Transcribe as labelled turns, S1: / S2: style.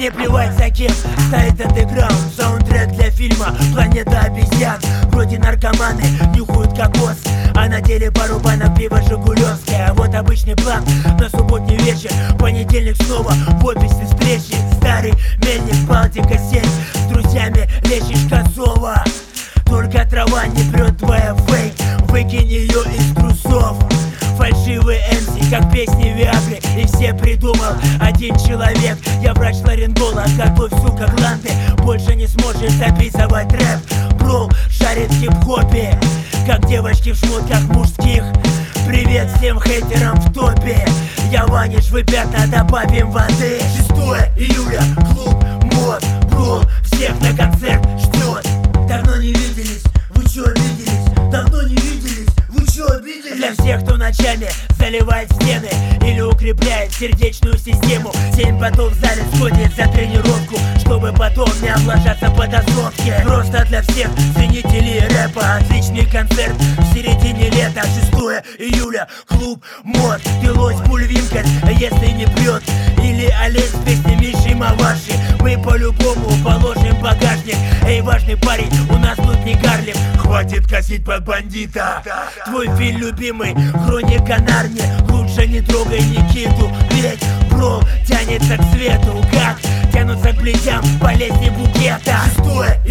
S1: Мне плевать за кем стоит андеграунд. Саундтрек для фильма «Планета обезьян». Вроде наркоманы нюхают кокос, а на деле пару банок пива жигулевское. Вот обычный план на субботний вечер. Понедельник снова в офисе встречи. Старый мельник, Балтика 7. С друзьями лечишь косово. Только трава не прет твоя фейк. Выкинь ее из трусов. Фальшивые MC, как песни Виагры. И все придумал один человек. Я врач-ларинголог, готовь, сука, гланды. Больше не сможешь записывать рэп. Бро шарит в хип-хопе, как девочки в шмотках мужских. Привет всем хейтерам в топе. Я ваниш, вы пятна, добавим воды. 6 июля, клуб МОД. Бро всех на концерт ждет. Давно не виделись, вы чё обиделись? Давно не виделись, вы чё обиделись? Для всех, кто ночами заливает стены или укрепляет сердечную систему. 7 потов в зале сходит за тренировку, чтобы потом не облажаться по дозовке. Просто для всех ценителей рэпа отличный концерт в середине лета. 6 июля, клуб МОД. Пилось пульвинка, если не прет. Или олень с песнями Шимаваши. Мы по-любому положим в багажник. Эй, важный парень, у нас тут не Гарлем. Хватит косить под бандита. Твой фильм любимый, хроника Нарнии. Лучше не трогай Никиту, ведь бро тянется к свету. Как тянутся к плетям болезни букета. 6